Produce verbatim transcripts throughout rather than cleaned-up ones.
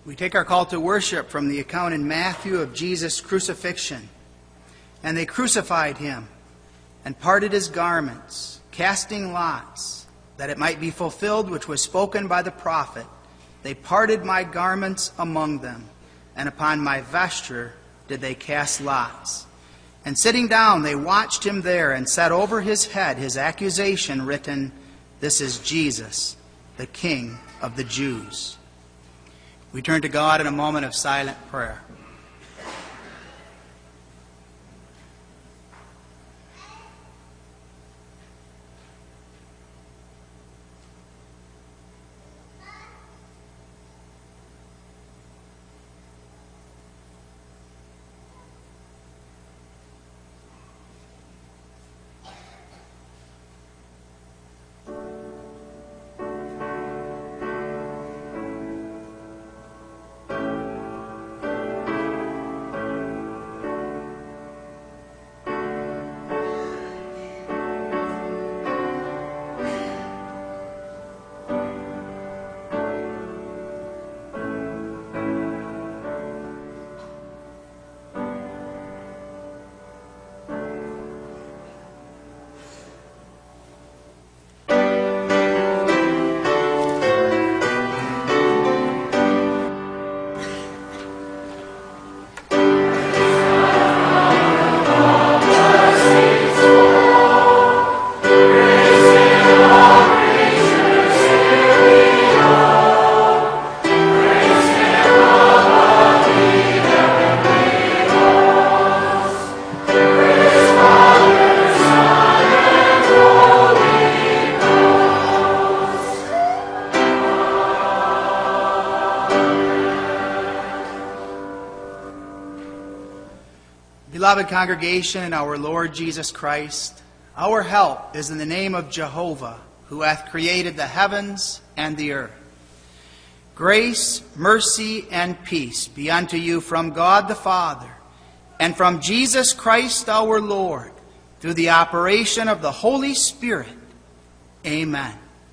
We take our call to worship from the account in Matthew of Jesus' crucifixion. And they crucified him and parted his garments, casting lots, that it might be fulfilled which was spoken by the prophet. They parted my garments among them, and upon my vesture did they cast lots. And sitting down, they watched him there, and set over his head his accusation written, "This is Jesus, the King of the Jews." We turn to God in a moment of silent prayer. Beloved congregation in our Lord Jesus Christ, our help is in the name of Jehovah, who hath created the heavens and the earth. Grace, mercy, and peace be unto you from God the Father, and from Jesus Christ our Lord, through the operation of the Holy Spirit. Amen.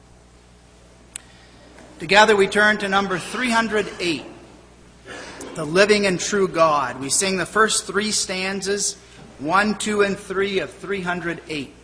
Together we turn to number three hundred eight. The living and true God. We sing the first three stanzas, one, two, and three of three hundred eight.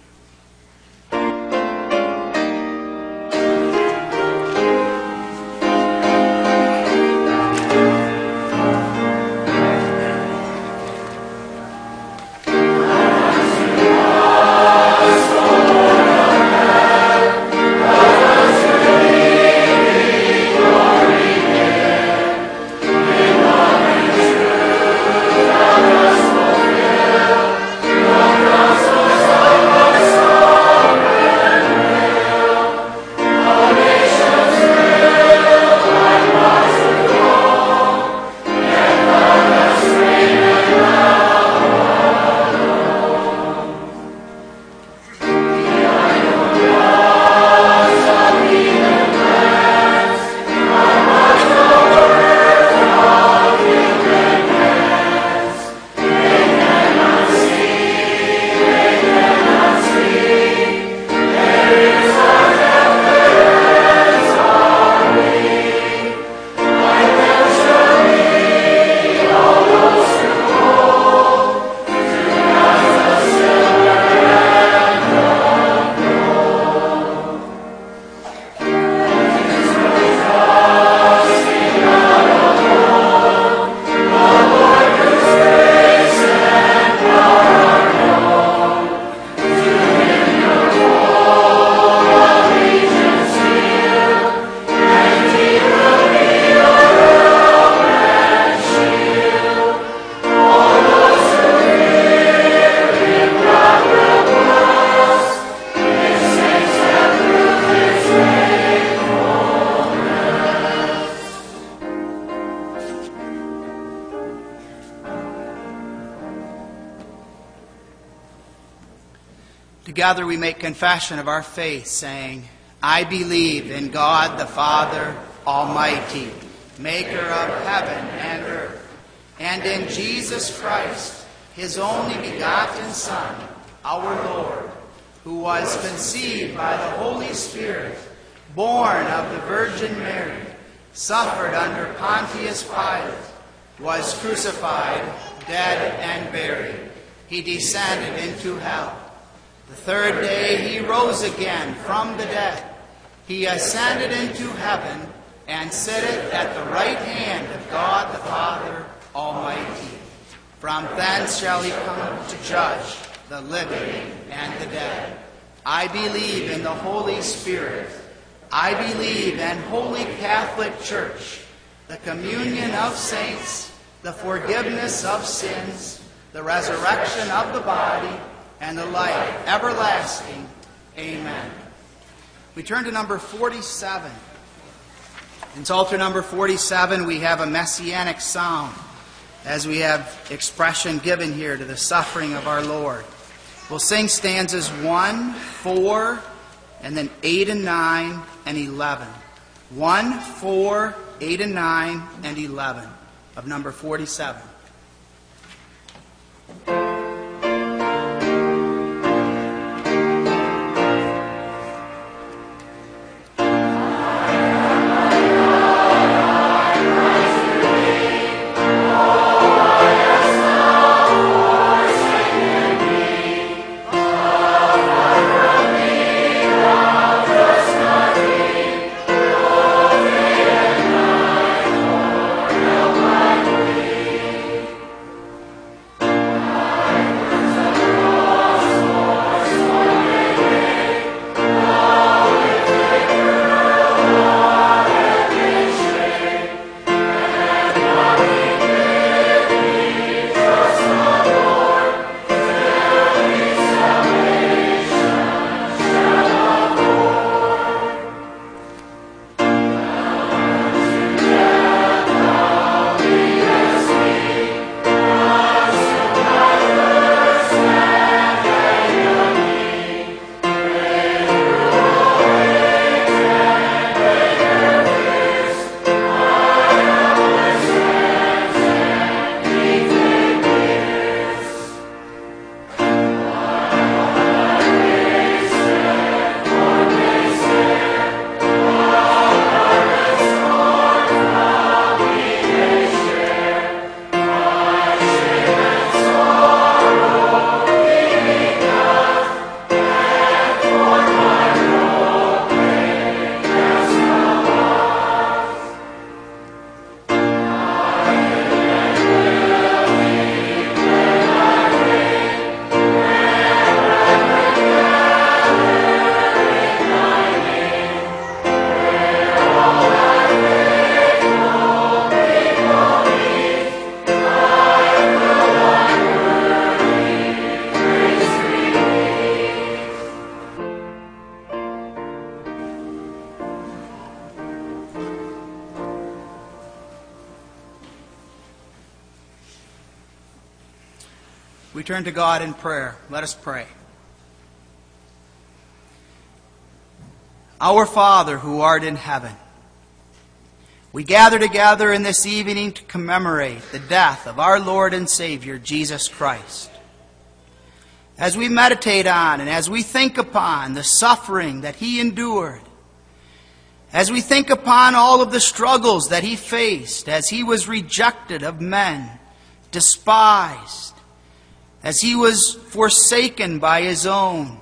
Together we make confession of our faith, saying, I believe in God the Father Almighty, maker of heaven and earth, and in Jesus Christ, his only begotten Son, our Lord, who was conceived by the Holy Spirit, born of the Virgin Mary, suffered under Pontius Pilate, was crucified, dead, and buried. He descended into hell. The third day he rose again from the dead. He ascended into heaven and sitteth at the right hand of God the Father Almighty. From thence shall he come to judge the living and the dead. I believe in the Holy Spirit. I believe in Holy Catholic Church, the communion of saints, the forgiveness of sins, the resurrection of the body, and the life everlasting. Amen. We turn to number forty-seven. In Psalter number forty-seven, we have a messianic sound, as we have expression given here to the suffering of our Lord. We'll sing stanzas one, four, and then eight and nine and eleven. one, four, eight and nine, and eleven of number forty-seven. We turn to God in prayer. Let us pray. Our Father, who art in heaven, we gather together in this evening to commemorate the death of our Lord and Savior, Jesus Christ. As we meditate on and as we think upon the suffering that He endured, as we think upon all of the struggles that He faced as He was rejected of men, despised, as He was forsaken by His own,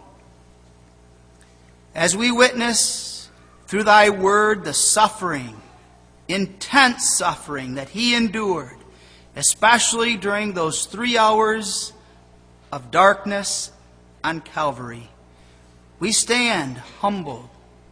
as we witness through Thy Word the suffering, intense suffering that He endured, especially during those three hours of darkness on Calvary, we stand humbled.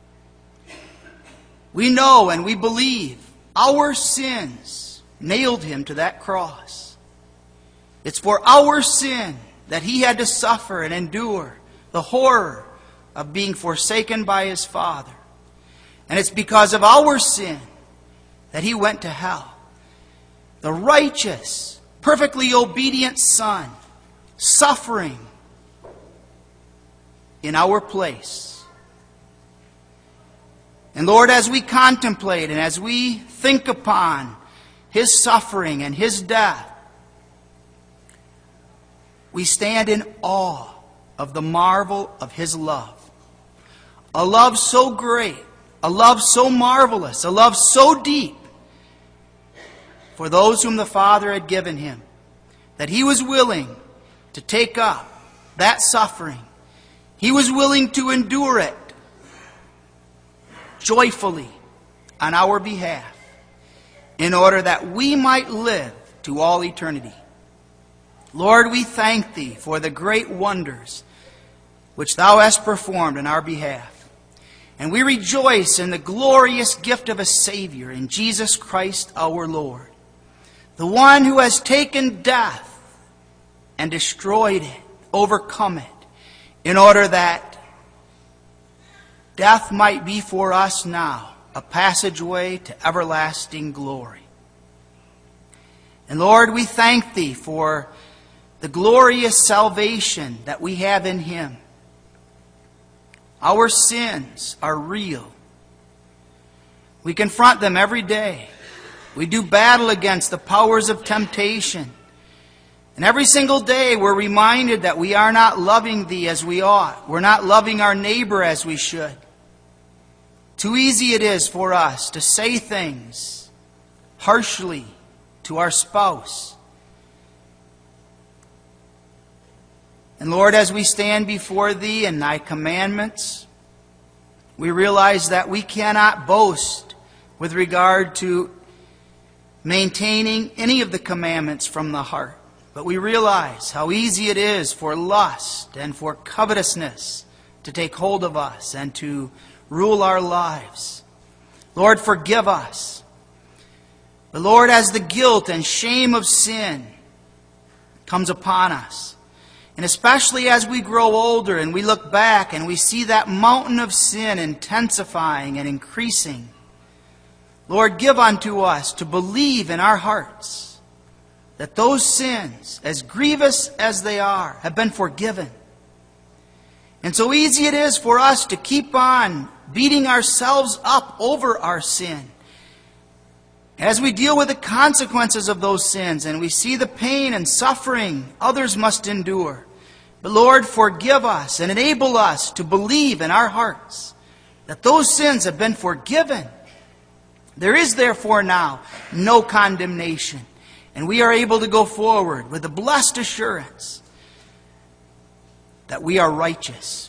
We know and we believe our sins nailed Him to that cross. It's for our sin that He had to suffer and endure the horror of being forsaken by His Father. And it's because of our sin that He went to hell. The righteous, perfectly obedient Son, suffering in our place. And Lord, as we contemplate and as we think upon His suffering and His death, we stand in awe of the marvel of His love. A love so great, a love so marvelous, a love so deep for those whom the Father had given him, that he was willing to take up that suffering. He was willing to endure it joyfully on our behalf, in order that we might live to all eternity. Lord, we thank Thee for the great wonders which Thou hast performed in our behalf. And we rejoice in the glorious gift of a Savior, in Jesus Christ our Lord, the one who has taken death and destroyed it, overcome it, in order that death might be for us now a passageway to everlasting glory. And Lord, we thank Thee for the glorious salvation that we have in Him. Our sins are real. We confront them every day. We do battle against the powers of temptation. And every single day we're reminded that we are not loving Thee as we ought. We're not loving our neighbor as we should. Too easy it is for us to say things harshly to our spouse. And Lord, as we stand before Thee and Thy commandments, we realize that we cannot boast with regard to maintaining any of the commandments from the heart. But we realize how easy it is for lust and for covetousness to take hold of us and to rule our lives. Lord, forgive us. But Lord, as the guilt and shame of sin comes upon us, and especially as we grow older and we look back and we see that mountain of sin intensifying and increasing, Lord, give unto us to believe in our hearts that those sins, as grievous as they are, have been forgiven. And so easy it is for us to keep on beating ourselves up over our sin. As we deal with the consequences of those sins and we see the pain and suffering others must endure. But Lord, forgive us and enable us to believe in our hearts that those sins have been forgiven. There is therefore now no condemnation. And we are able to go forward with the blessed assurance that we are righteous.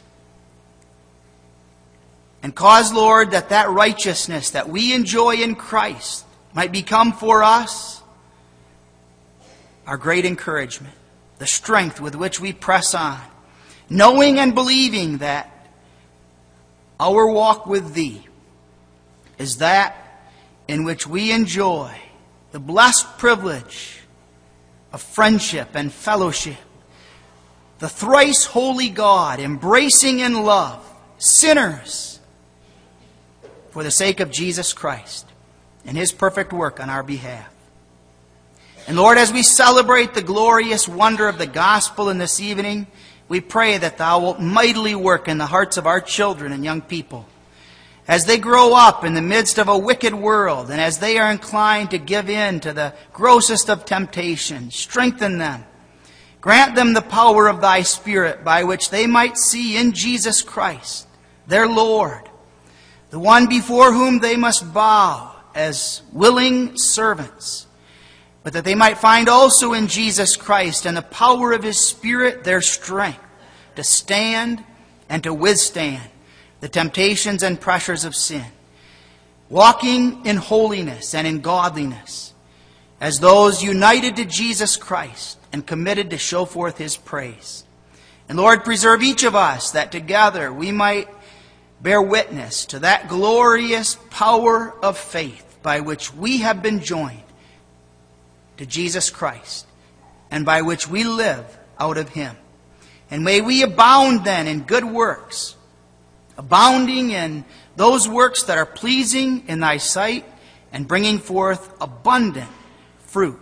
And cause, Lord, that that righteousness that we enjoy in Christ might become for us our great encouragement, the strength with which we press on, knowing and believing that our walk with Thee is that in which we enjoy the blessed privilege of friendship and fellowship, the thrice holy God embracing in love sinners for the sake of Jesus Christ and His perfect work on our behalf. And Lord, as we celebrate the glorious wonder of the gospel in this evening, we pray that Thou wilt mightily work in the hearts of our children and young people as they grow up in the midst of a wicked world and as they are inclined to give in to the grossest of temptations. Strengthen them. Grant them the power of Thy Spirit by which they might see in Jesus Christ, their Lord, the one before whom they must bow as willing servants, but that they might find also in Jesus Christ and the power of His Spirit their strength to stand and to withstand the temptations and pressures of sin, walking in holiness and in godliness as those united to Jesus Christ and committed to show forth His praise. And Lord, preserve each of us that together we might bear witness to that glorious power of faith by which we have been joined to Jesus Christ and by which we live out of Him. And may we abound then in good works, abounding in those works that are pleasing in Thy sight and bringing forth abundant fruit.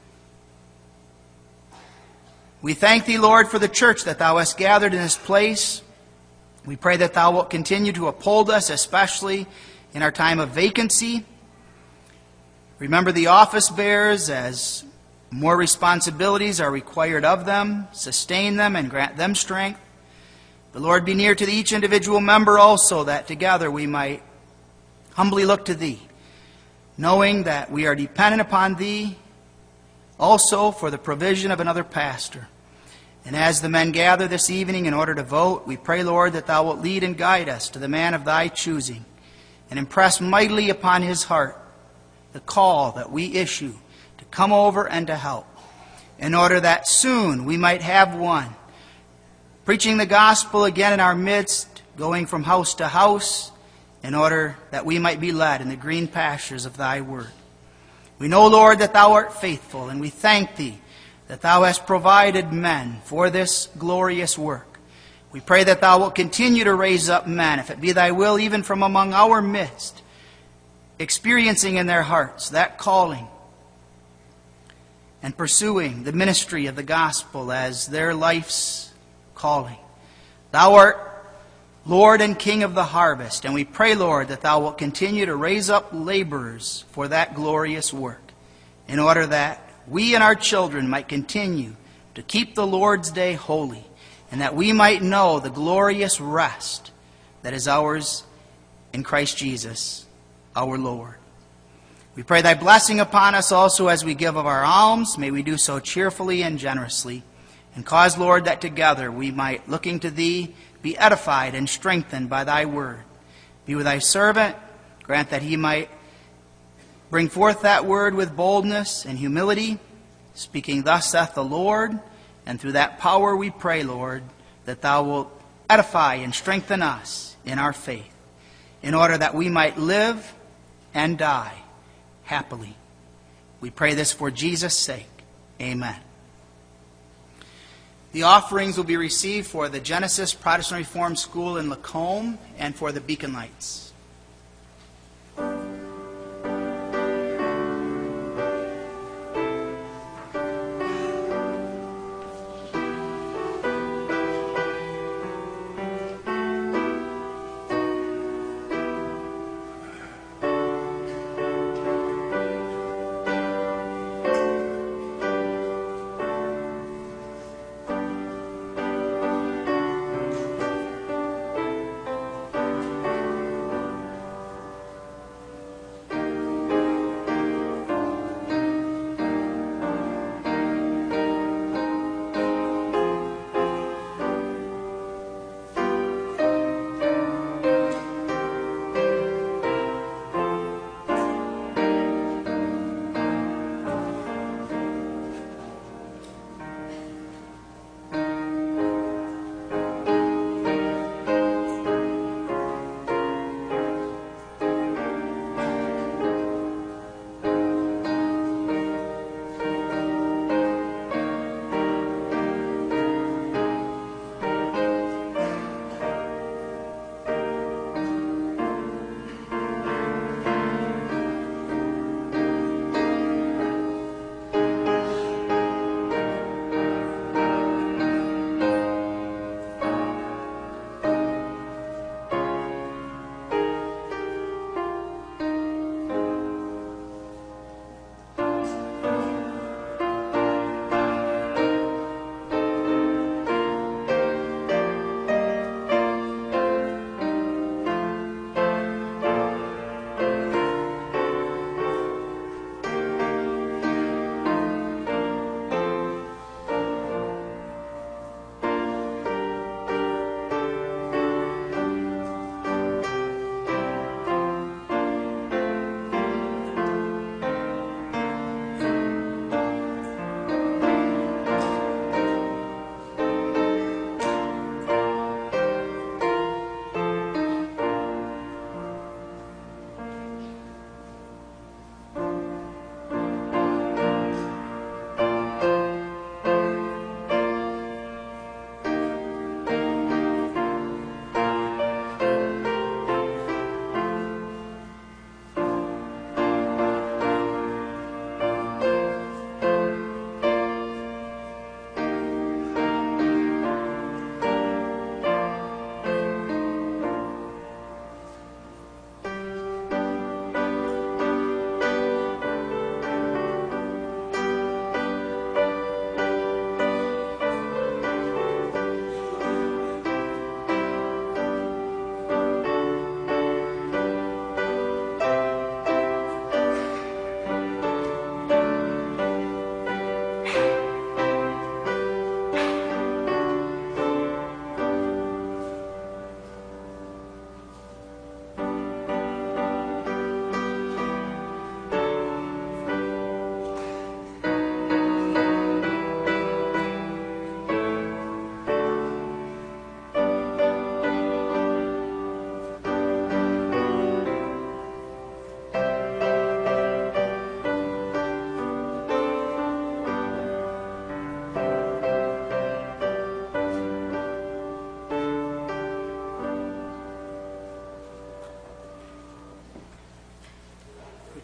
We thank Thee, Lord, for the church that Thou hast gathered in this place. We pray that Thou wilt continue to uphold us, especially in our time of vacancy. Remember the office bearers as more responsibilities are required of them. Sustain them and grant them strength. The Lord be near to each individual member also, that together we might humbly look to Thee, knowing that we are dependent upon Thee also for the provision of another pastor. And as the men gather this evening in order to vote, we pray, Lord, that Thou wilt lead and guide us to the man of Thy choosing, and impress mightily upon his heart the call that we issue to come over and to help, in order that soon we might have one, preaching the gospel again in our midst, going from house to house, in order that we might be led in the green pastures of Thy word. We know, Lord, that Thou art faithful, and we thank Thee that Thou hast provided men for this glorious work. We pray that Thou wilt continue to raise up men, if it be Thy will, even from among our midst, experiencing in their hearts that calling and pursuing the ministry of the gospel as their life's calling. Thou art Lord and King of the harvest, and we pray, Lord, that Thou wilt continue to raise up laborers for that glorious work, in order that we and our children might continue to keep the Lord's day holy, and that we might know the glorious rest that is ours in Christ Jesus, our Lord. We pray Thy blessing upon us also as we give of our alms. May we do so cheerfully and generously, and cause, Lord, that together we might, looking to Thee, be edified and strengthened by Thy word. Be with Thy servant. Grant that he might bring forth that word with boldness and humility, speaking, Thus saith the Lord. And through that power we pray, Lord, that Thou wilt edify and strengthen us in our faith, in order that we might live and die happily. We pray this for Jesus' sake. Amen. The offerings will be received for the Genesis Protestant Reformed School in Lacombe and for the Beacon Lights.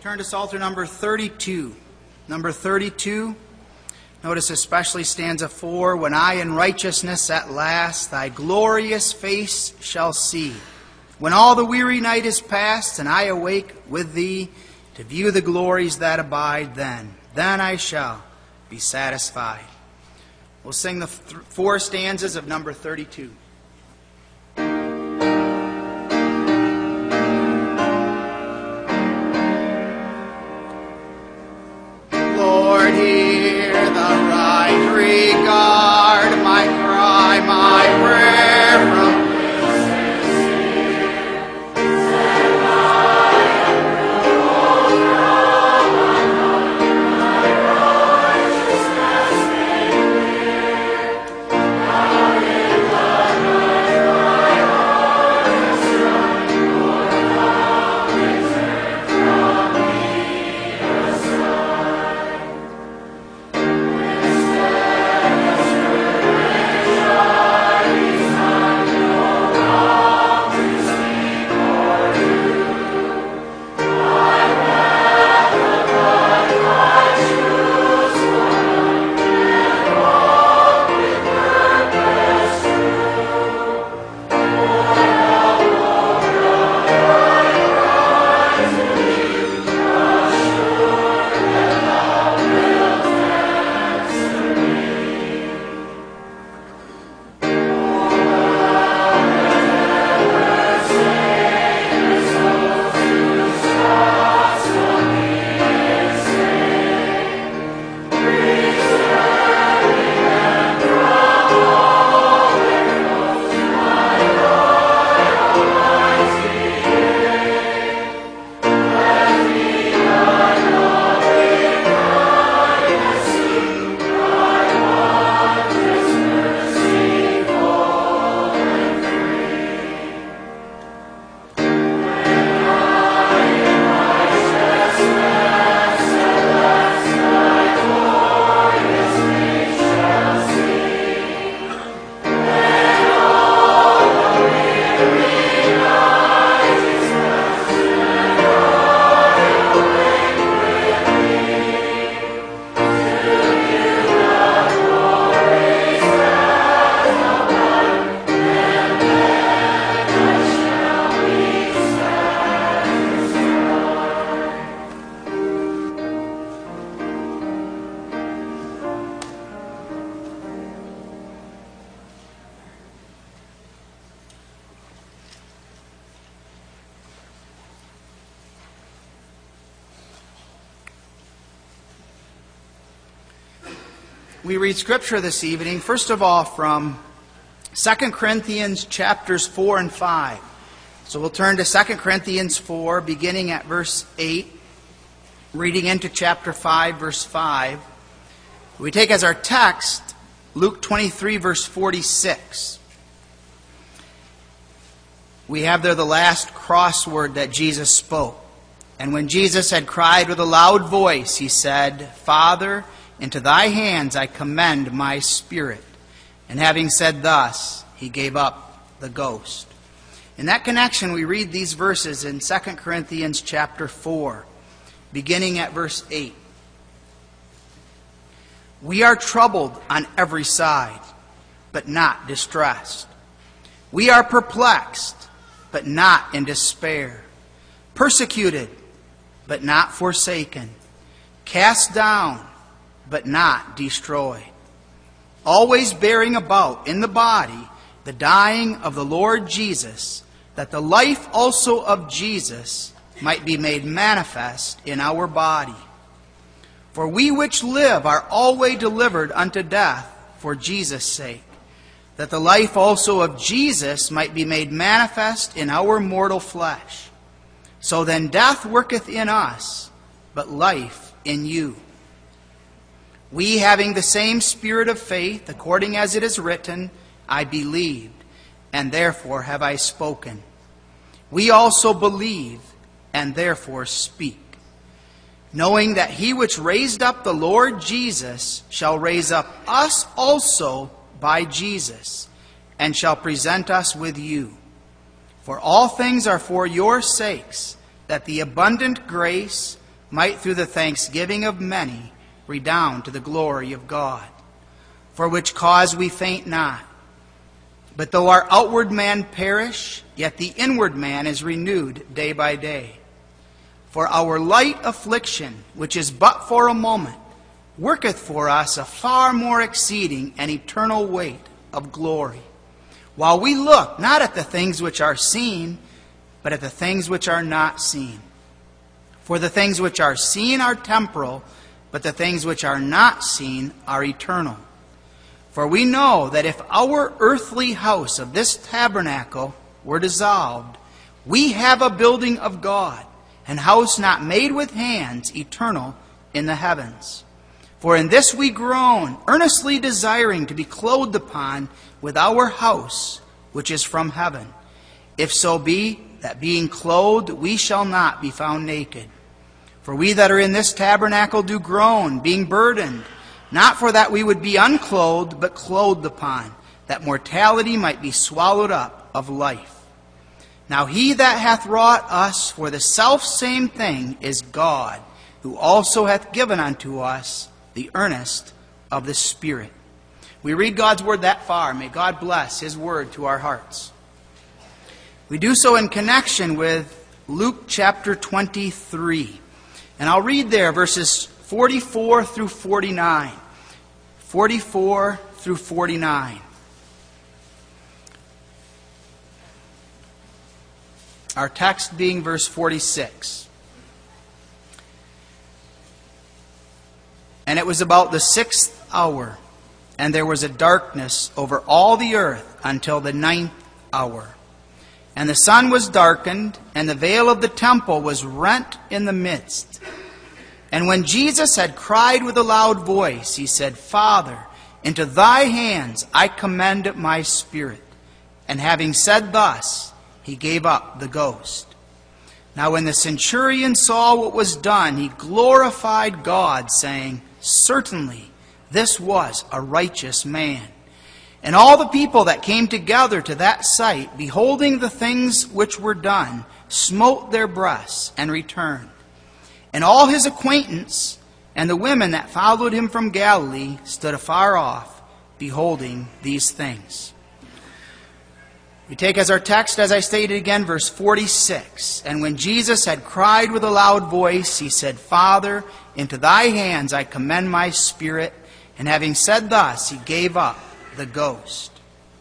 turn to Psalter number thirty-two. Number thirty-two. Notice especially stanza four. When I in righteousness at last thy glorious face shall see. When all the weary night is past and I awake with thee to view the glories that abide, then, then I shall be satisfied. We'll sing the th- four stanzas of number thirty-two. Lord, hear the right regard, my cry, my prayer from We read Scripture this evening, first of all, from Second Corinthians chapters four and five. So we'll turn to Second Corinthians four, beginning at verse eight, reading into chapter five, verse five. We take as our text Luke twenty-three, verse forty-six. We have there the last crossword that Jesus spoke. And when Jesus had cried with a loud voice, he said, Father, into thy hands I commend my spirit. And having said thus, he gave up the ghost. In that connection, we read these verses in Second Corinthians chapter four, beginning at verse eight. We are troubled on every side, but not distressed. We are perplexed, but not in despair. Persecuted, but not forsaken. Cast down, but not destroyed. Always bearing about in the body the dying of the Lord Jesus, that the life also of Jesus might be made manifest in our body. For we which live are always delivered unto death for Jesus' sake, that the life also of Jesus might be made manifest in our mortal flesh. So then death worketh in us, but life in you. We, having the same spirit of faith, according as it is written, I believed, and therefore have I spoken. We also believe, and therefore speak, knowing that he which raised up the Lord Jesus shall raise up us also by Jesus, and shall present us with you. For all things are for your sakes, that the abundant grace might through the thanksgiving of many redound to the glory of God. For which cause we faint not. But though our outward man perish, yet the inward man is renewed day by day. For our light affliction, which is but for a moment, worketh for us a far more exceeding and eternal weight of glory. While we look not at the things which are seen, but at the things which are not seen. For the things which are seen are temporal, but the things which are not seen are eternal. For we know that if our earthly house of this tabernacle were dissolved, we have a building of God, an house not made with hands, eternal in the heavens. For in this we groan, earnestly desiring to be clothed upon with our house, which is from heaven. If so be that being clothed, we shall not be found naked. For we that are in this tabernacle do groan, being burdened, not for that we would be unclothed, but clothed upon, that mortality might be swallowed up of life. Now he that hath wrought us for the selfsame thing is God, who also hath given unto us the earnest of the Spirit. We read God's word that far. May God bless his word to our hearts. We do so in connection with Luke chapter twenty-three. And I'll read there verses forty-four through forty-nine. forty-four through forty-nine. Our text being verse forty-six. And it was about the sixth hour, and there was a darkness over all the earth until the ninth hour. And the sun was darkened, and the veil of the temple was rent in the midst. And when Jesus had cried with a loud voice, he said, Father, into thy hands I commend my spirit. And having said thus, he gave up the ghost. Now when the centurion saw what was done, he glorified God, saying, Certainly this was a righteous man. And all the people that came together to that sight, beholding the things which were done, smote their breasts and returned. And all his acquaintance and the women that followed him from Galilee stood afar off, beholding these things. We take as our text, as I stated again, verse forty-six. And when Jesus had cried with a loud voice, he said, Father, into thy hands I commend my spirit. And having said thus, he gave up the ghost.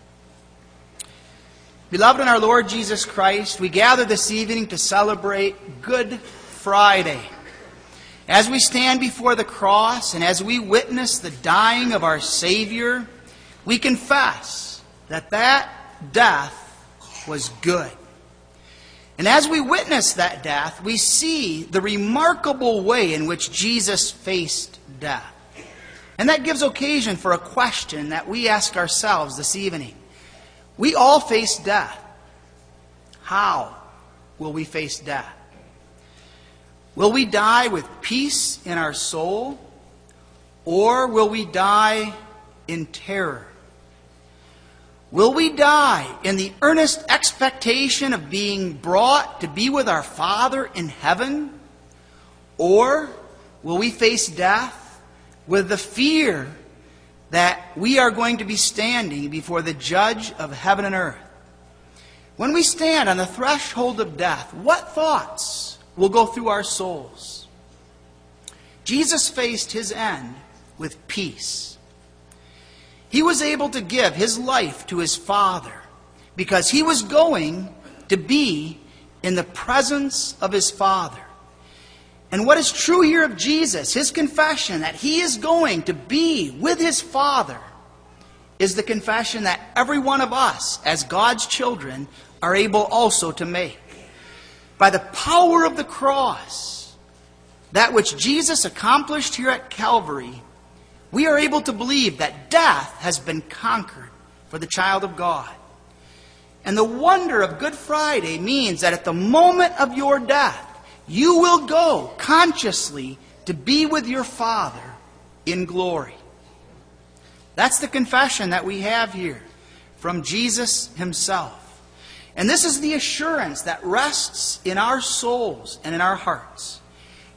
Beloved in our Lord Jesus Christ, we gather this evening to celebrate Good Friday. As we stand before the cross and as we witness the dying of our Savior, we confess that that death was good. And as we witness that death, we see the remarkable way in which Jesus faced death. And that gives occasion for a question that we ask ourselves this evening. We all face death. How will we face death? Will we die with peace in our soul, or will we die in terror? Will we die in the earnest expectation of being brought to be with our Father in heaven, or will we face death with the fear that we are going to be standing before the Judge of heaven and earth? When we stand on the threshold of death, what thoughts will go through our souls? Jesus faced his end with peace. He was able to give his life to his Father because he was going to be in the presence of his Father. And what is true here of Jesus, his confession that he is going to be with his Father, is the confession that every one of us, as God's children, are able also to make. By the power of the cross, that which Jesus accomplished here at Calvary, we are able to believe that death has been conquered for the child of God. And the wonder of Good Friday means that at the moment of your death, you will go consciously to be with your Father in glory. That's the confession that we have here from Jesus himself. And this is the assurance that rests in our souls and in our hearts.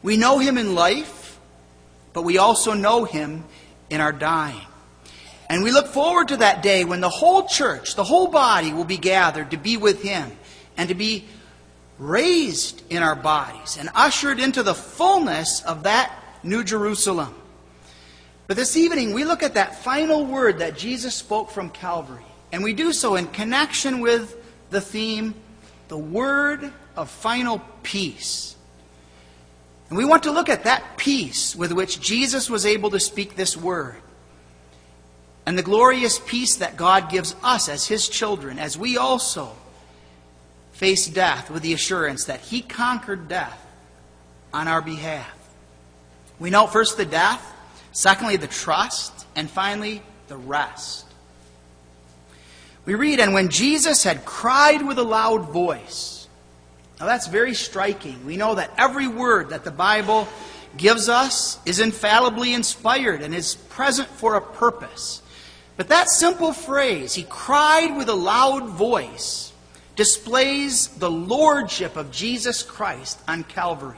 We know him in life, but we also know him in our dying. And we look forward to that day when the whole church, the whole body will be gathered to be with him and to be raised in our bodies and ushered into the fullness of that New Jerusalem. But this evening we look at that final word that Jesus spoke from Calvary. And we do so in connection with the theme, the word of final peace. And we want to look at that peace with which Jesus was able to speak this word. And the glorious peace that God gives us as his children, as we also face death with the assurance that he conquered death on our behalf. We know first the death, secondly the trust, and finally the rest. We read, and when Jesus had cried with a loud voice. Now that's very striking. We know that every word that the Bible gives us is infallibly inspired and is present for a purpose. But that simple phrase, he cried with a loud voice, displays the lordship of Jesus Christ on Calvary.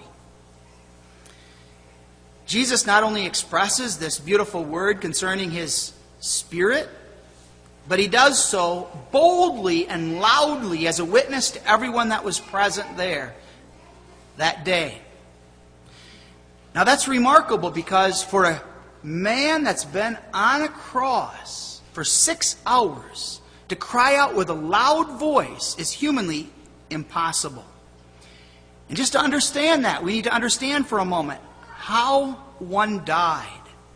Jesus not only expresses this beautiful word concerning his Spirit, but he does so boldly and loudly as a witness to everyone that was present there that day. Now that's remarkable because for a man that's been on a cross for six hours to cry out with a loud voice is humanly impossible. And just to understand that, we need to understand for a moment how one died.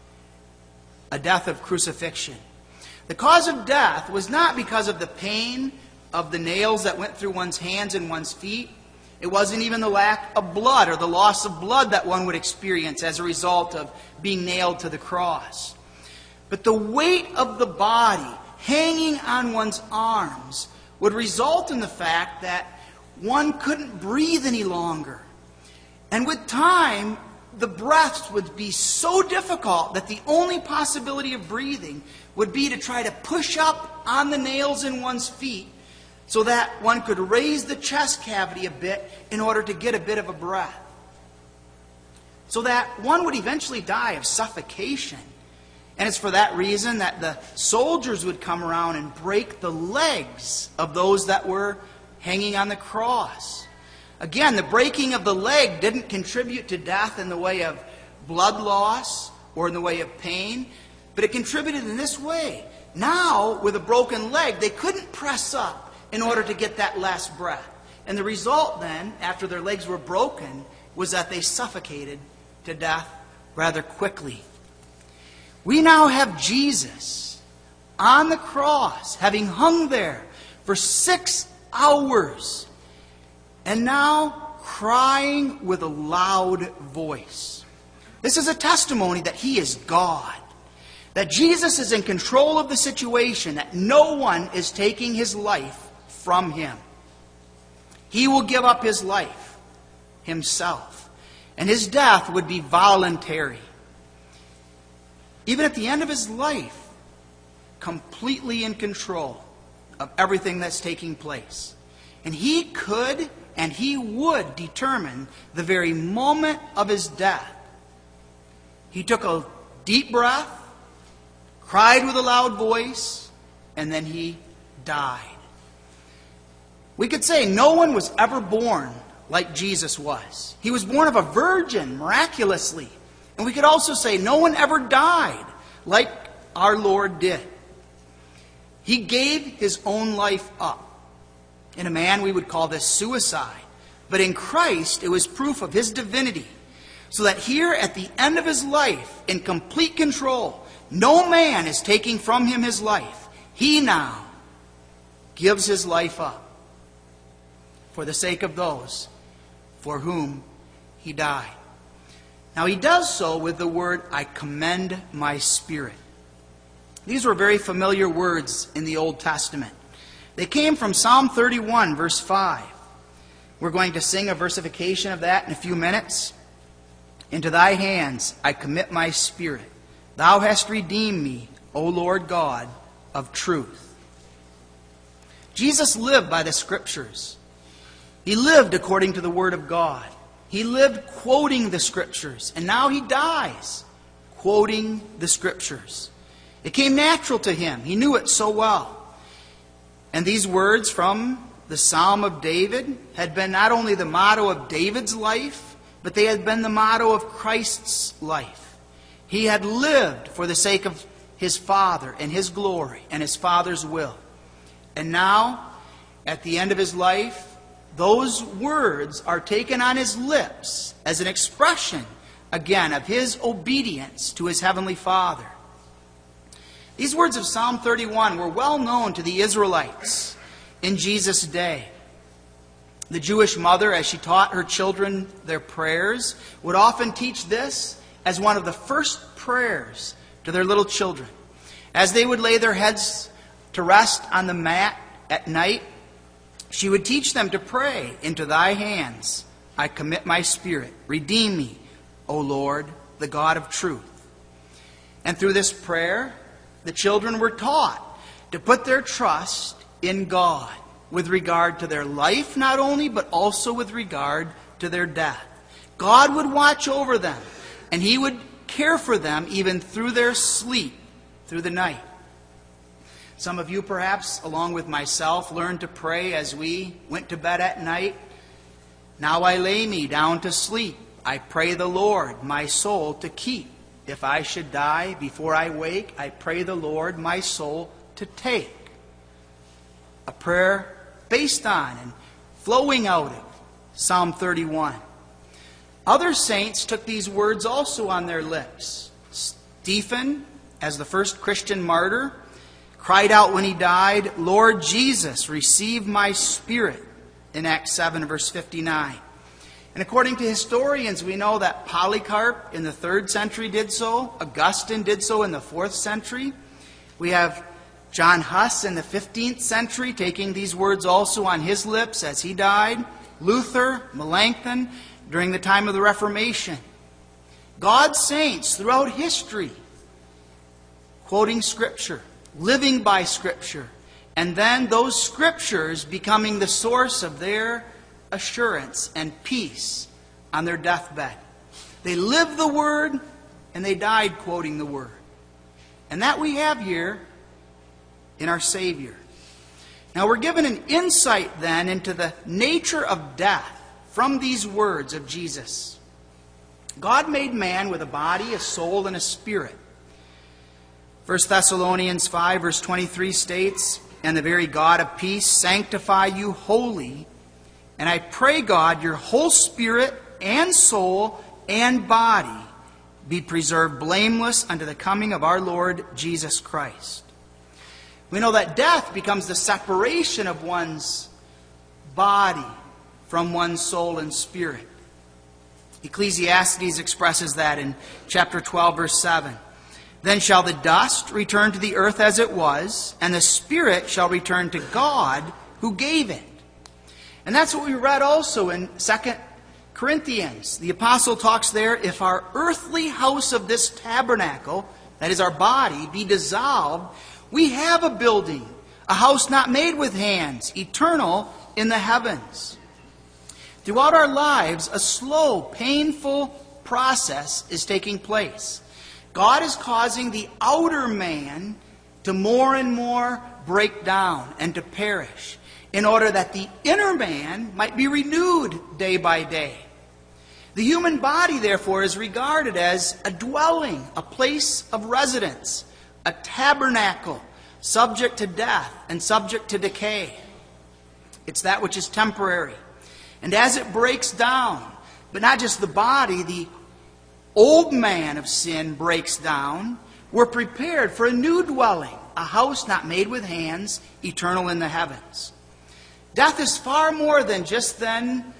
A death of crucifixion. The cause of death was not because of the pain of the nails that went through one's hands and one's feet. It wasn't even the lack of blood or the loss of blood that one would experience as a result of being nailed to the cross. But the weight of the body hanging on one's arms would result in the fact that one couldn't breathe any longer. And with time, the breaths would be so difficult that the only possibility of breathing would be to try to push up on the nails in one's feet so that one could raise the chest cavity a bit in order to get a bit of a breath. So that one would eventually die of suffocation. And it's for that reason that the soldiers would come around and break the legs of those that were hanging on the cross. Again, the breaking of the leg didn't contribute to death in the way of blood loss or in the way of pain, but it contributed in this way. Now, with a broken leg, they couldn't press up in order to get that last breath. And the result then, after their legs were broken, was that they suffocated to death rather quickly. We now have Jesus on the cross, having hung there for six hours, and now crying with a loud voice. This is a testimony that he is God, that Jesus is in control of the situation, that no one is taking his life from him. He will give up his life himself, and his death would be voluntary. Even at the end of his life, completely in control of everything that's taking place. And he could and he would determine the very moment of his death. He took a deep breath, cried with a loud voice, and then he died. We could say no one was ever born like Jesus was. He was born of a virgin miraculously. And we could also say no one ever died like our Lord did. He gave his own life up. In a man, we would call this suicide. But in Christ, it was proof of his divinity. So that here at the end of his life, in complete control, no man is taking from him his life. He now gives his life up for the sake of those for whom he died. Now he does so with the word, I commend my spirit. These were very familiar words in the Old Testament. They came from Psalm thirty-one, verse five. We're going to sing a versification of that in a few minutes. Into thy hands I commit my spirit. Thou hast redeemed me, O Lord God of truth. Jesus lived by the Scriptures. He lived according to the Word of God. He lived quoting the Scriptures, and now he dies quoting the Scriptures. It came natural to him. He knew it so well. And these words from the Psalm of David had been not only the motto of David's life, but they had been the motto of Christ's life. He had lived for the sake of his Father and his glory and his Father's will. And now, at the end of his life, those words are taken on his lips as an expression, again, of his obedience to his heavenly Father. These words of Psalm thirty-one were well known to the Israelites in Jesus' day. The Jewish mother, as she taught her children their prayers, would often teach this as one of the first prayers to their little children. As they would lay their heads to rest on the mat at night, she would teach them to pray, "Into thy hands I commit my spirit. Redeem me, O Lord, the God of truth." And through this prayer, the children were taught to put their trust in God with regard to their life not only, but also with regard to their death. God would watch over them, and He would care for them even through their sleep, through the night. Some of you perhaps, along with myself, learned to pray as we went to bed at night. "Now I lay me down to sleep. I pray the Lord my soul to keep. If I should die before I wake, I pray the Lord my soul to take." A prayer based on and flowing out of Psalm thirty-one. Other saints took these words also on their lips. Stephen, as the first Christian martyr, cried out when he died, "Lord Jesus, receive my spirit," in Acts seven, verse fifty-nine. And according to historians, we know that Polycarp in the third century did so. Augustine did so in the fourth century. We have John Huss in the fifteenth century taking these words also on his lips as he died. Luther, Melanchthon, during the time of the Reformation. God's saints throughout history quoting Scripture, living by Scripture, and then those Scriptures becoming the source of their assurance and peace on their deathbed. They lived the Word, and they died quoting the Word. And that we have here in our Savior. Now we're given an insight then into the nature of death from these words of Jesus. God made man with a body, a soul, and a spirit. First Thessalonians five, verse twenty-three states, "And the very God of peace sanctify you wholly. And I pray, God, your whole spirit and soul and body be preserved blameless unto the coming of our Lord Jesus Christ." We know that death becomes the separation of one's body from one's soul and spirit. Ecclesiastes expresses that in chapter twelve, verse seven. "Then shall the dust return to the earth as it was, and the spirit shall return to God who gave it." And that's what we read also in Second Corinthians. The apostle talks there, "If our earthly house of this tabernacle," that is our body, "be dissolved, we have a building, a house not made with hands, eternal in the heavens." Throughout our lives, a slow, painful process is taking place. God is causing the outer man to more and more break down and to perish, in order that the inner man might be renewed day by day. The human body, therefore, is regarded as a dwelling, a place of residence, a tabernacle, subject to death and subject to decay. It's that which is temporary. And as it breaks down, but not just the body, the old man of sin breaks down, we're prepared for a new dwelling, a house not made with hands, eternal in the heavens. Death is far more than just then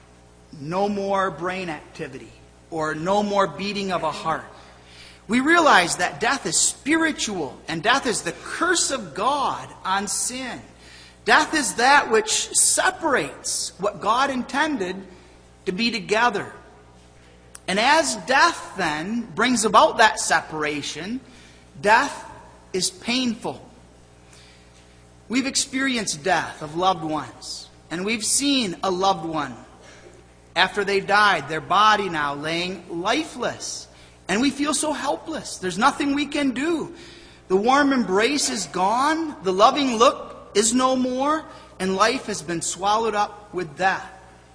no more brain activity or no more beating of a heart. We realize that death is spiritual, and death is the curse of God on sin. Death is that which separates what God intended to be together. And as death then brings about that separation, death is painful. We've experienced death of loved ones, and we've seen a loved one after they died, their body now laying lifeless. And we feel so helpless. There's nothing we can do. The warm embrace is gone. The loving look is no more. And life has been swallowed up with death.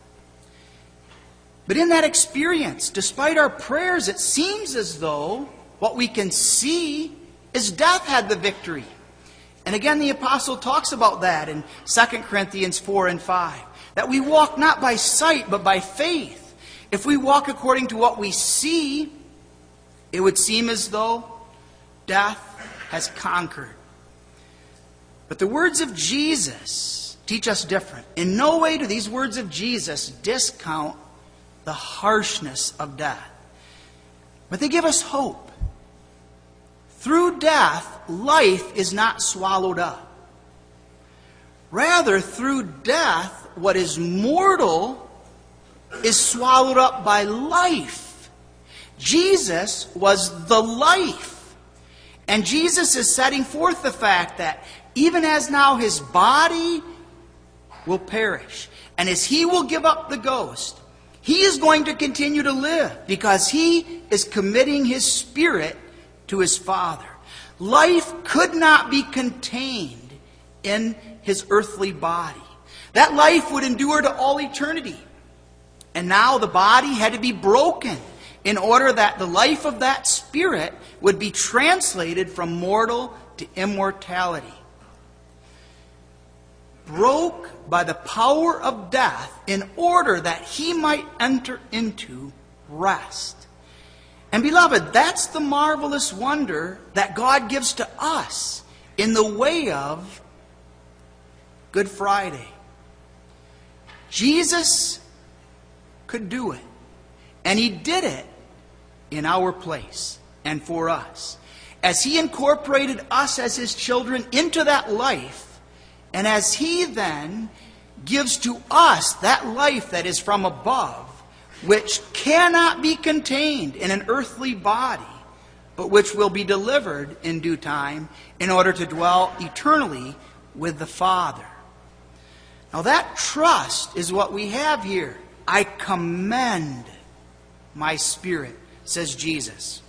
But in that experience, despite our prayers, it seems as though what we can see is death had the victory. And again, the apostle talks about that in Second Corinthians four and five. That we walk not by sight, but by faith. If we walk according to what we see, it would seem as though death has conquered. But the words of Jesus teach us different. In no way do these words of Jesus discount the harshness of death. But they give us hope. Through death, life is not swallowed up. Rather, through death, what is mortal is swallowed up by life. Jesus was the life. And Jesus is setting forth the fact that even as now his body will perish, and as he will give up the ghost, he is going to continue to live because he is committing his spirit to his Father. Life could not be contained in his earthly body. That life would endure to all eternity. And now the body had to be broken in order that the life of that spirit would be translated from mortal to immortality. Broke by the power of death in order that he might enter into rest. And beloved, that's the marvelous wonder that God gives to us in the way of Good Friday. Jesus could do it. And he did it in our place and for us. As he incorporated us as his children into that life, and as he then gives to us that life that is from above, which cannot be contained in an earthly body, but which will be delivered in due time in order to dwell eternally with the Father. Now that trust is what we have here. I commend my spirit, says Jesus.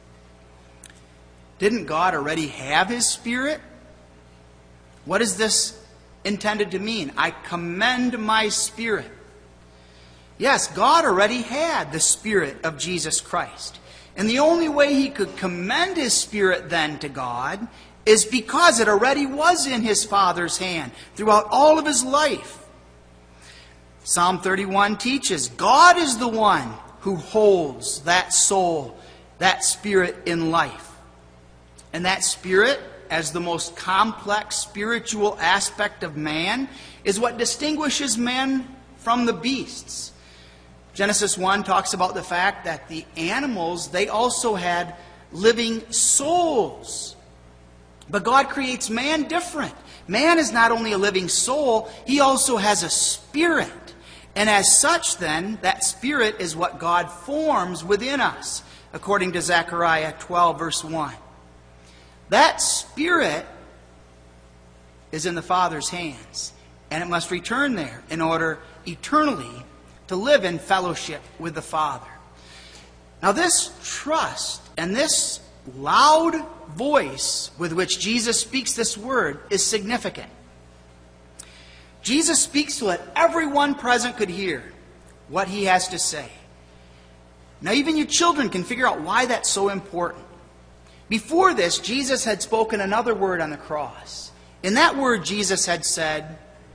Didn't God already have his spirit? What is this intended to mean? I commend my spirit. Yes, God already had the Spirit of Jesus Christ. And the only way he could commend his spirit then to God is because it already was in his Father's hand throughout all of his life. Psalm thirty-one teaches God is the one who holds that soul, that spirit in life. And that spirit, as the most complex spiritual aspect of man, is what distinguishes man from the beasts. Genesis one talks about the fact that the animals, they also had living souls. But God creates man different. Man is not only a living soul, he also has a spirit. And as such then, that spirit is what God forms within us, according to Zechariah twelve verse one. That spirit is in the Father's hands, and it must return there in order eternally to live in fellowship with the Father. Now this trust and this loud voice with which Jesus speaks this word is significant. Jesus speaks so that everyone present could hear what he has to say. Now even you children can figure out why that's so important. Before this, Jesus had spoken another word on the cross. In that word, Jesus had said,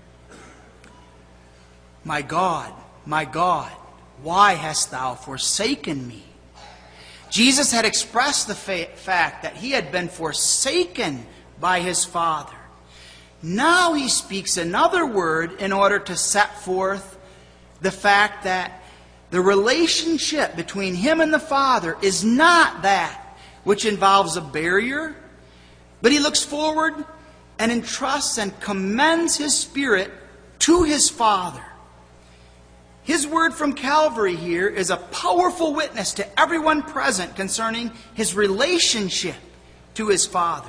"My God, my God, why hast thou forsaken me?" Jesus had expressed the fa- fact that he had been forsaken by his Father. Now he speaks another word in order to set forth the fact that the relationship between him and the Father is not that which involves a barrier, but he looks forward and entrusts and commends his spirit to his Father. His word from Calvary here is a powerful witness to everyone present concerning his relationship to his Father.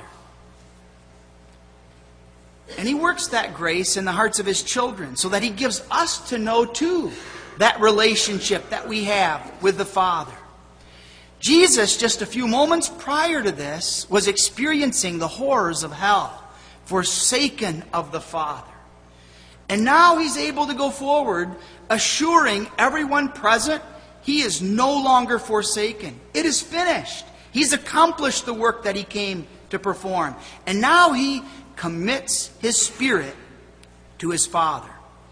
And he works that grace in the hearts of his children so that he gives us to know too that relationship that we have with the Father. Jesus, just a few moments prior to this, was experiencing the horrors of hell, forsaken of the Father. And now he's able to go forward, assuring everyone present he is no longer forsaken. It is finished. He's accomplished the work that he came to perform. And now he commits his spirit to his Father.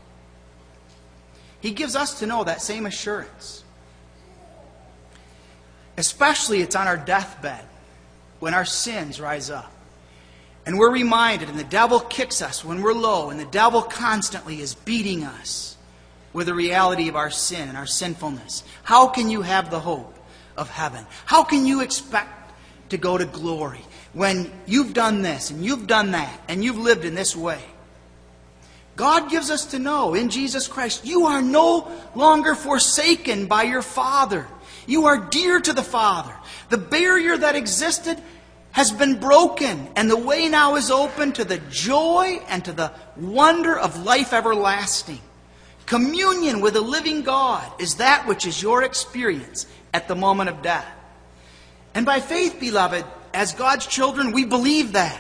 He gives us to know that same assurance. Especially it's on our deathbed when our sins rise up. And we're reminded, and the devil kicks us when we're low, and the devil constantly is beating us with the reality of our sin and our sinfulness. How can you have the hope of heaven? How can you expect to go to glory when you've done this and you've done that and you've lived in this way? God gives us to know in Jesus Christ, you are no longer forsaken by your Father. You are dear to the Father. The barrier that existed has been broken, and the way now is open to the joy and to the wonder of life everlasting. Communion with a living God is that which is your experience at the moment of death. And by faith, beloved, as God's children, we believe that.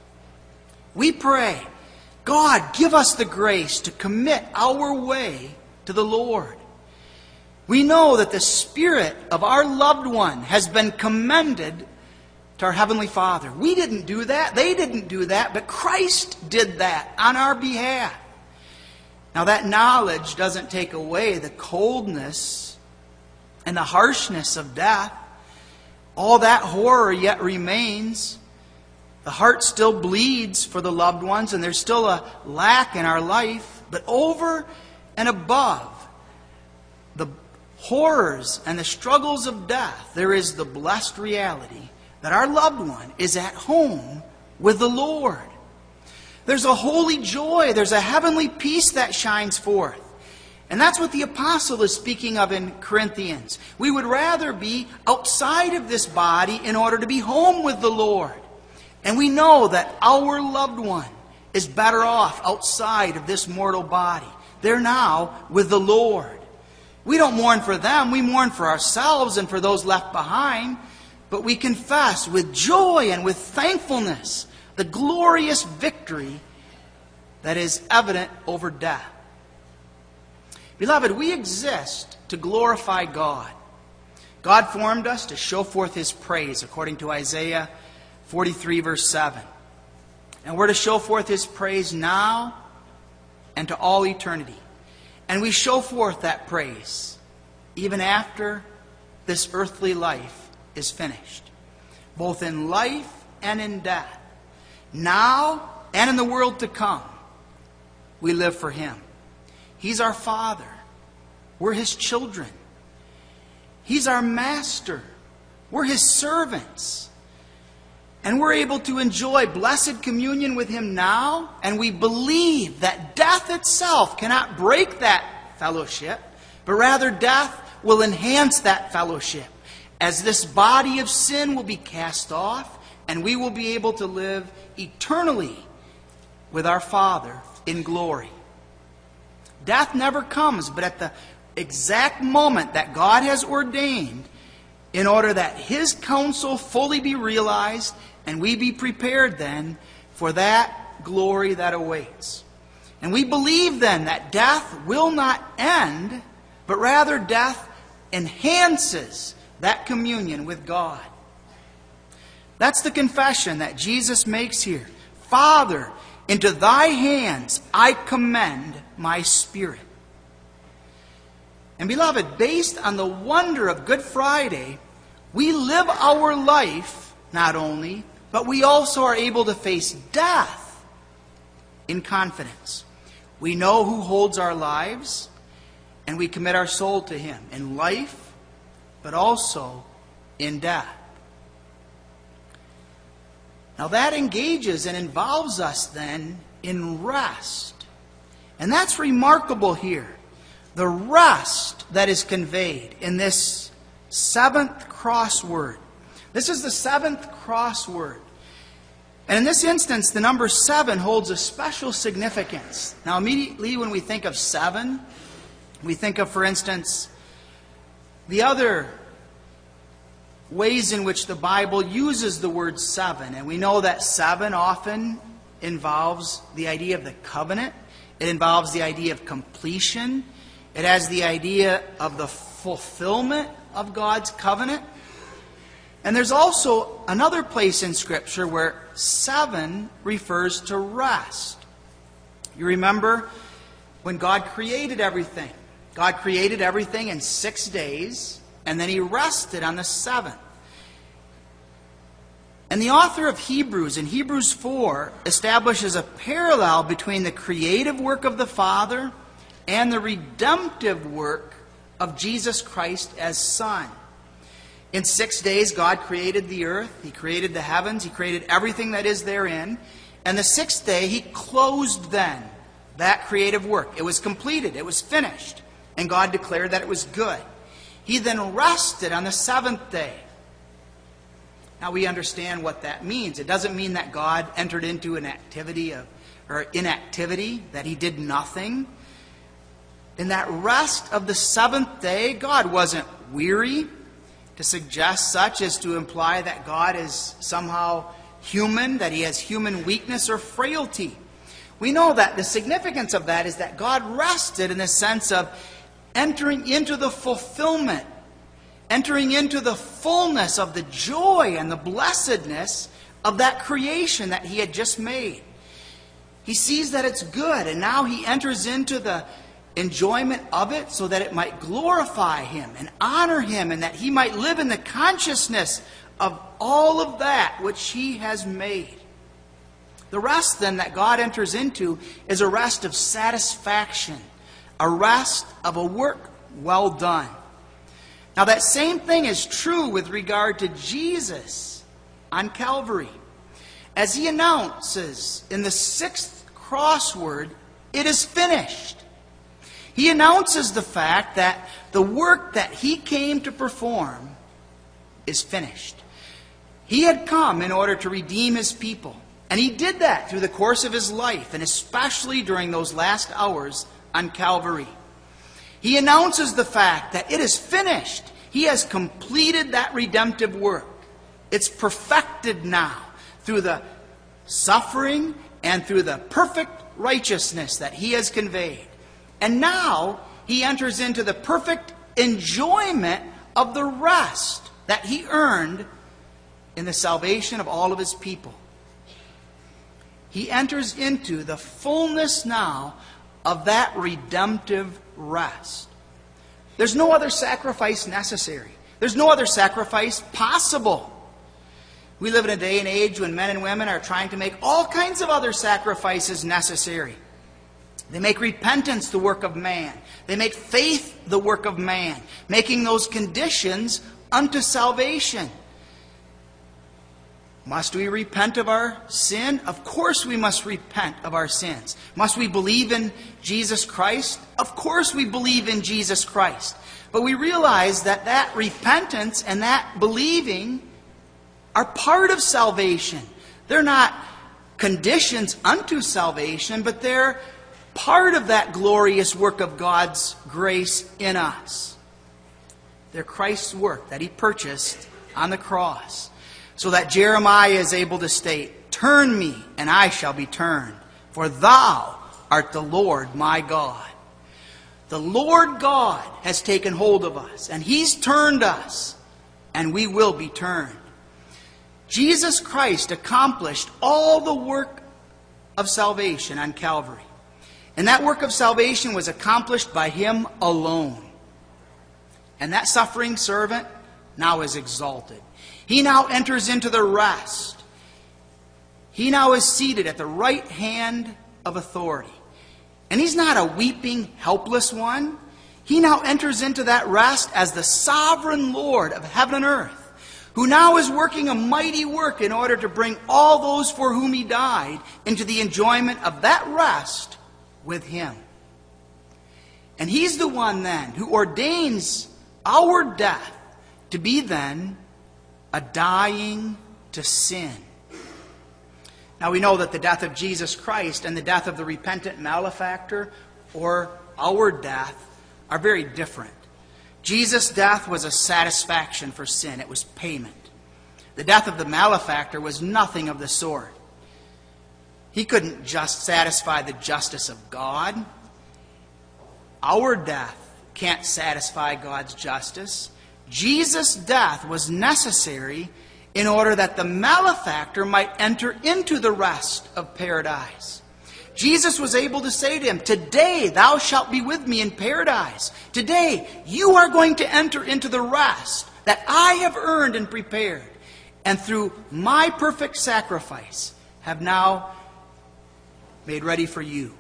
We pray, God, give us the grace to commit our way to the Lord. We know that the spirit of our loved one has been commended to our Heavenly Father. We didn't do that. They didn't do that. But Christ did that on our behalf. Now that knowledge doesn't take away the coldness and the harshness of death. All that horror yet remains. The heart still bleeds for the loved ones, and there's still a lack in our life. But over and above the horrors and the struggles of death, there is the blessed reality that our loved one is at home with the Lord. There's a holy joy, there's a heavenly peace that shines forth. And that's what the apostle is speaking of in Corinthians. We would rather be outside of this body in order to be home with the Lord. And we know that our loved one is better off outside of this mortal body. They're now with the Lord. We don't mourn for them, we mourn for ourselves and for those left behind. But we confess with joy and with thankfulness the glorious victory that is evident over death. Beloved, we exist to glorify God. God formed us to show forth His praise, according to Isaiah forty-three, verse seven. And we're to show forth His praise now and to all eternity. And we show forth that praise even after this earthly life is finished, both in life and in death. Now and in the world to come, we live for Him. He's our Father. We're His children. He's our Master. We're His servants. And we're able to enjoy blessed communion with Him now, and we believe that death itself cannot break that fellowship, but rather death will enhance that fellowship, as this body of sin will be cast off, and we will be able to live eternally with our Father in glory. Death never comes, but at the exact moment that God has ordained, in order that His counsel fully be realized, and we be prepared then for that glory that awaits. And we believe then that death will not end, but rather death enhances that communion with God. That's the confession that Jesus makes here. Father, into Thy hands I commend my spirit. And beloved, based on the wonder of Good Friday, we live our life not only, but we also are able to face death in confidence. We know who holds our lives, and we commit our soul to Him in life, but also in death. Now that engages and involves us then in rest. And that's remarkable here. The rest that is conveyed in this seventh crossword. This is the seventh crossword. And in this instance, the number seven holds a special significance. Now, immediately when we think of seven, We think of, for instance, the other ways in which the Bible uses the word seven. And we know that seven often involves the idea of the covenant. It involves the idea of completion. It has the idea of the fulfillment of God's covenant. And there's also another place in Scripture where seven refers to rest. You remember when God created everything. God created everything in six days, and then He rested on the seventh. And the author of Hebrews, in Hebrews four, establishes a parallel between the creative work of the Father and the redemptive work of Jesus Christ as Son. In six days, God created the earth. He created the heavens. He created everything that is therein. And the sixth day, He closed then that creative work. It was completed. It was finished. And God declared that it was good. He then rested on the seventh day. Now we understand what that means. It doesn't mean that God entered into an activity of, or inactivity, that He did nothing. In that rest of the seventh day, God wasn't weary. To suggest such as to imply that God is somehow human, that He has human weakness or frailty. We know that the significance of that is that God rested in the sense of entering into the fulfillment, entering into the fullness of the joy and the blessedness of that creation that He had just made. He sees that it's good, and now He enters into the enjoyment of it so that it might glorify Him and honor Him, and that He might live in the consciousness of all of that which He has made. The rest then that God enters into is a rest of satisfaction, a rest of a work well done. Now that same thing is true with regard to Jesus on Calvary. As He announces in the sixth crossword, "It is finished." He announces the fact that the work that He came to perform is finished. He had come in order to redeem His people. And He did that through the course of His life, and especially during those last hours on Calvary. He announces the fact that it is finished. He has completed that redemptive work. It's perfected now through the suffering and through the perfect righteousness that He has conveyed. And now He enters into the perfect enjoyment of the rest that He earned in the salvation of all of His people. He enters into the fullness now of that redemptive rest. There's no other sacrifice necessary. There's no other sacrifice possible. We live in a day and age when men and women are trying to make all kinds of other sacrifices necessary. They make repentance the work of man. They make faith the work of man, making those conditions unto salvation. Must we repent of our sin? Of course we must repent of our sins. Must we believe in Jesus Christ? Of course we believe in Jesus Christ. But we realize that that repentance and that believing are part of salvation. They're not conditions unto salvation, but they're part of that glorious work of God's grace in us. They're Christ's work that He purchased on the cross. So that Jeremiah is able to state, "Turn me, and I shall be turned, for Thou art the Lord my God." The Lord God has taken hold of us, and He's turned us, and we will be turned. Jesus Christ accomplished all the work of salvation on Calvary. And that work of salvation was accomplished by Him alone. And that suffering servant now is exalted. He now enters into the rest. He now is seated at the right hand of authority. And He's not a weeping, helpless one. He now enters into that rest as the sovereign Lord of heaven and earth, who now is working a mighty work in order to bring all those for whom He died into the enjoyment of that rest with Him. And He's the one then who ordains our death to be then a dying to sin. Now we know that the death of Jesus Christ and the death of the repentant malefactor, or our death are very different. Jesus' death was a satisfaction for sin. It was payment. The death of the malefactor was nothing of the sort. He couldn't just satisfy the justice of God. Our death can't satisfy God's justice. Jesus' death was necessary in order that the malefactor might enter into the rest of paradise. Jesus was able to say to him, "Today thou shalt be with me in paradise. Today you are going to enter into the rest that I have earned and prepared, and through my perfect sacrifice have now made ready for you."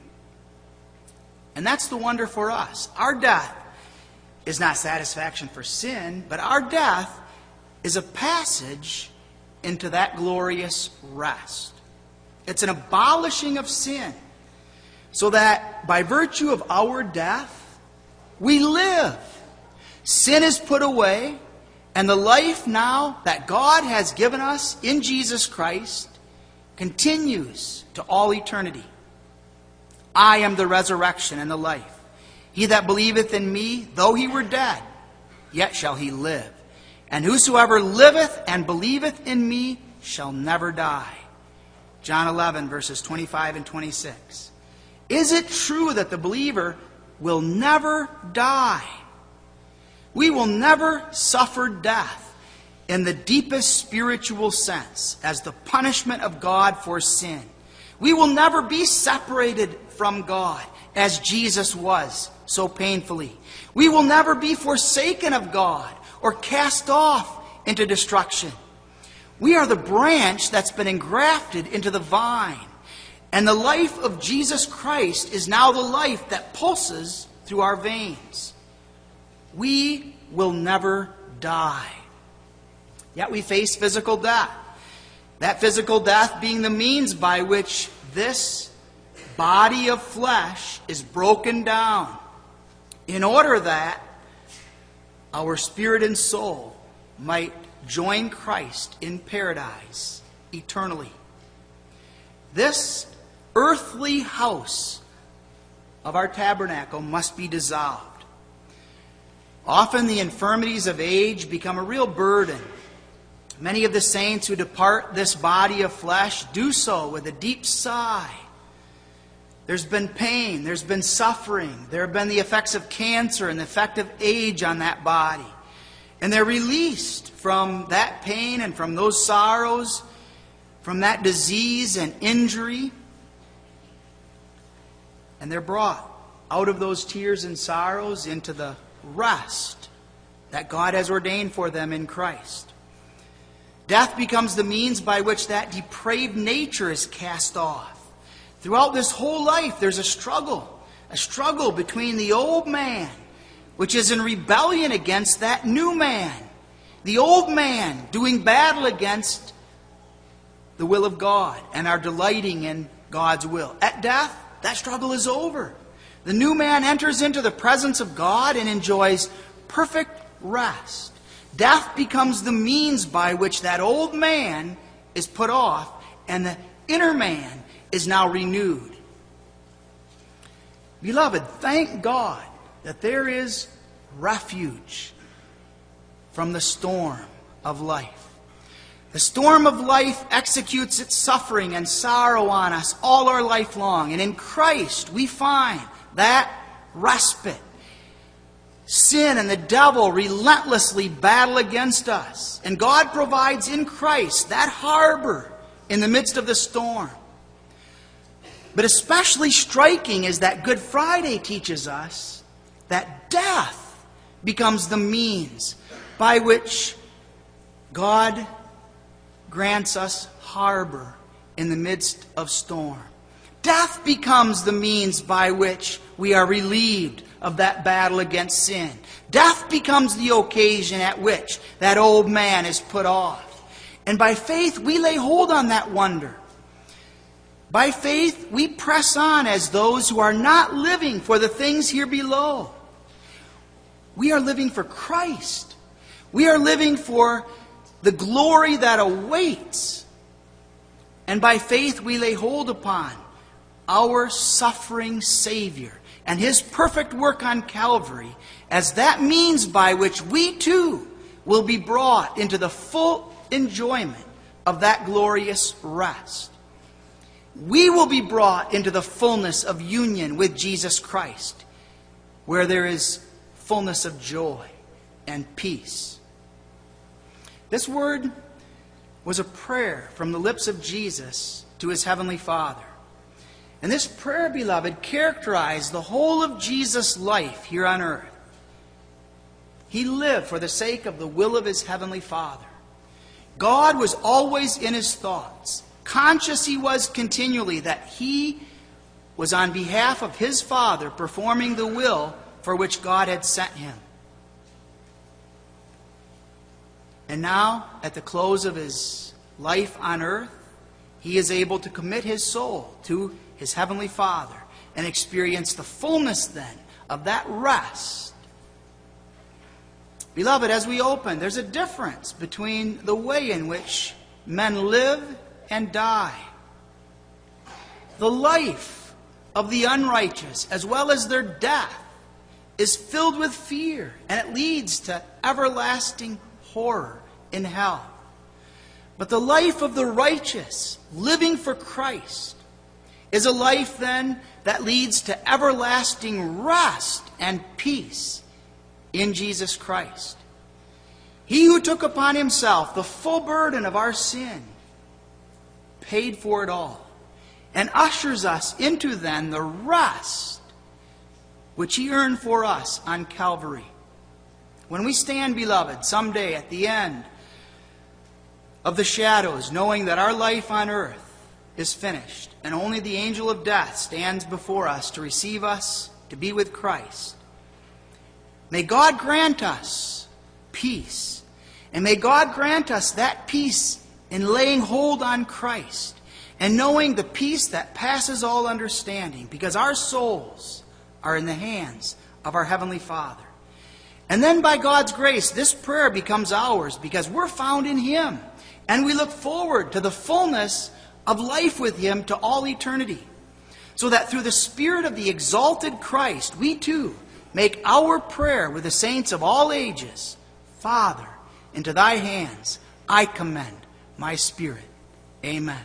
And that's the wonder for us. Our death is not satisfaction for sin, but our death is a passage into that glorious rest. It's an abolishing of sin, so that by virtue of our death, we live. Sin is put away, and the life now that God has given us in Jesus Christ continues to all eternity. I am the resurrection and the life. He that believeth in me, though he were dead, yet shall he live. And whosoever liveth and believeth in me shall never die. John eleven, verses twenty-five and twenty-six. Is it true that the believer will never die? We will never suffer death in the deepest spiritual sense as the punishment of God for sin. We will never be separated from God as Jesus was so painfully. We will never be forsaken of God or cast off into destruction. We are the branch that's been engrafted into the vine. And the life of Jesus Christ is now the life that pulses through our veins. We will never die. Yet we face physical death. That physical death being the means by which this body of flesh is broken down in order that our spirit and soul might join Christ in paradise eternally. This earthly house of our tabernacle must be dissolved. Often the infirmities of age become a real burden. Many of the saints who depart this body of flesh do so with a deep sigh. There's been pain, there's been suffering, there have been the effects of cancer and the effect of age on that body. And they're released from that pain and from those sorrows, from that disease and injury. And they're brought out of those tears and sorrows into the rest that God has ordained for them in Christ. Death becomes the means by which that depraved nature is cast off. Throughout this whole life, there's a struggle. A struggle between the old man, which is in rebellion against that new man. The old man doing battle against the will of God and are delighting in God's will. At death, that struggle is over. The new man enters into the presence of God and enjoys perfect rest. Death becomes the means by which that old man is put off and the inner man is now renewed. Beloved, thank God that there is refuge from the storm of life. The storm of life executes its suffering and sorrow on us all our life long. And in Christ we find that respite. Sin and the devil relentlessly battle against us. And God provides in Christ that harbor in the midst of the storm. But especially striking is that Good Friday teaches us that death becomes the means by which God grants us harbor in the midst of storm. Death becomes the means by which we are relieved of that battle against sin. Death becomes the occasion at which that old man is put off. And by faith we lay hold on that wonder. By faith we press on as those who are not living for the things here below. We are living for Christ. We are living for the glory that awaits. And by faith we lay hold upon our suffering Savior. and his perfect work on Calvary as that means by which we too will be brought into the full enjoyment of that glorious rest. We will be brought into the fullness of union with Jesus Christ, where there is fullness of joy and peace. This word was a prayer from the lips of Jesus to his heavenly Father. And this prayer, beloved, characterized the whole of Jesus' life here on earth. He lived for the sake of the will of his heavenly Father. God was always in his thoughts. Conscious he was continually that he was on behalf of his Father performing the will for which God had sent him. And now, at the close of his life on earth, he is able to commit his soul to his heavenly Father and experience the fullness then of that rest. Beloved, as we open, there's a difference between the way in which men live and die. The life of the unrighteous, as well as their death, is filled with fear, and it leads to everlasting horror in hell. But the life of the righteous, living for Christ, is a life then that leads to everlasting rest and peace in Jesus Christ. He who took upon himself the full burden of our sin paid for it all and ushers us into then the rest which he earned for us on Calvary. When we stand, beloved, someday at the end of the shadows, knowing that our life on earth is finished and only the angel of death stands before us to receive us to be with Christ, may God grant us peace. And may God grant us that peace in laying hold on Christ and knowing the peace that passes all understanding, because our souls are in the hands of our Heavenly Father. And then by God's grace, this prayer becomes ours because we're found in Him. And we look forward to the fullness of life with Him to all eternity. So that through the Spirit of the exalted Christ, we too make our prayer with the saints of all ages. Father, into thy hands I commend my spirit. Amen.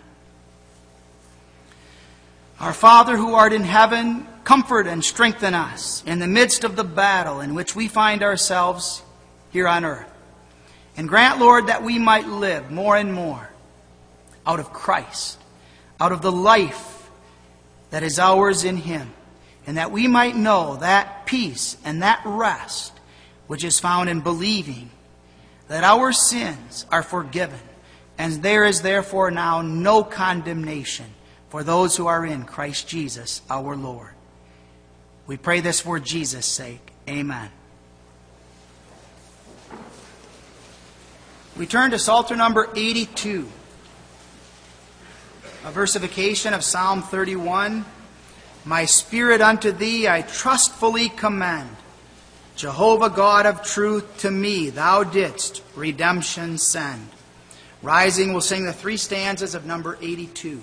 Our Father who art in heaven, comfort and strengthen us in the midst of the battle in which we find ourselves here on earth. And grant, Lord, that we might live more and more out of Christ, out of the life that is ours in Him, and that we might know that peace and that rest which is found in believing that our sins are forgiven, and there is therefore now no condemnation for those who are in Christ Jesus our Lord. We pray this for Jesus' sake. Amen. We turn to Psalter number eighty-two, a versification of Psalm thirty-one. My spirit unto thee I trustfully commend. Jehovah God of truth, to me thou didst redemption send. Rising, we'll sing the three stanzas of number eighty-two.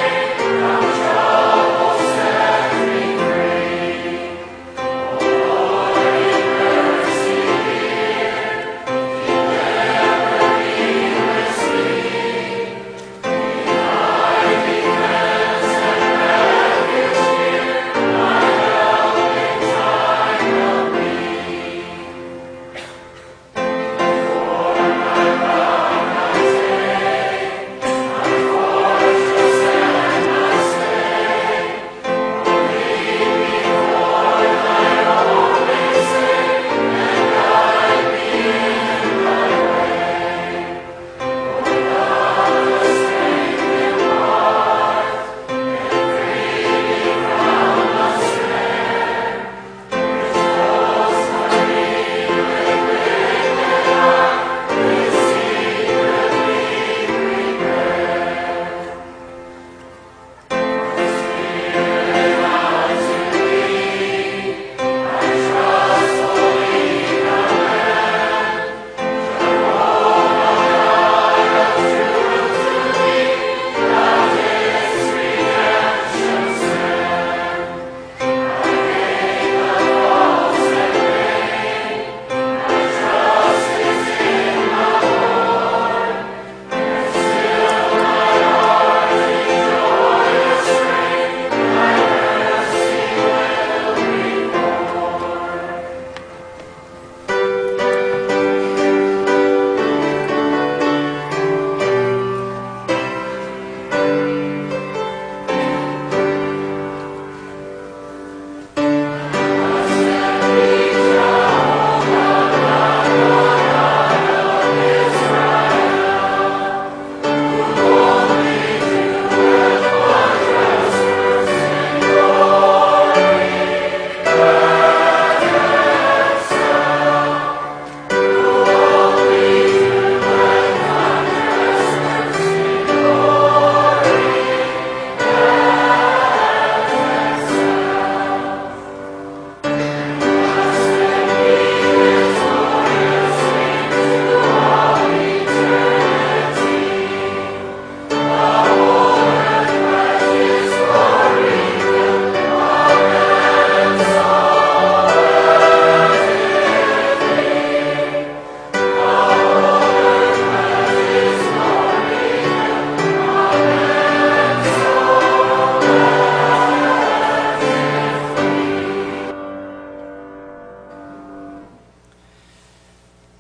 Oh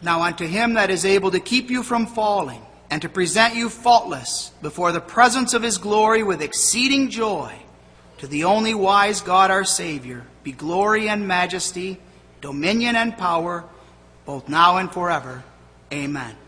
Now unto him that is able to keep you from falling, and to present you faultless before the presence of his glory with exceeding joy, to the only wise God our Savior, be glory and majesty, dominion and power, both now and forever. Amen.